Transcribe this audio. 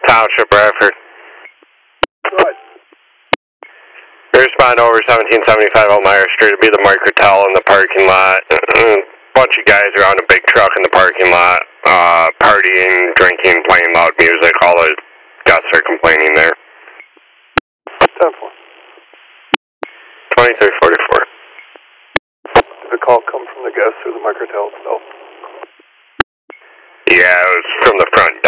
Township Bradford. Right. Respond over 1775 Elmira Street. It'll be the Microtel in the parking lot. Bunch of guys around a big truck in the parking lot, partying, drinking, playing loud music. All the guests are complaining there. 10-4. 2344. Did the call come from the guests or the Microtel itself? Yeah, it was from the front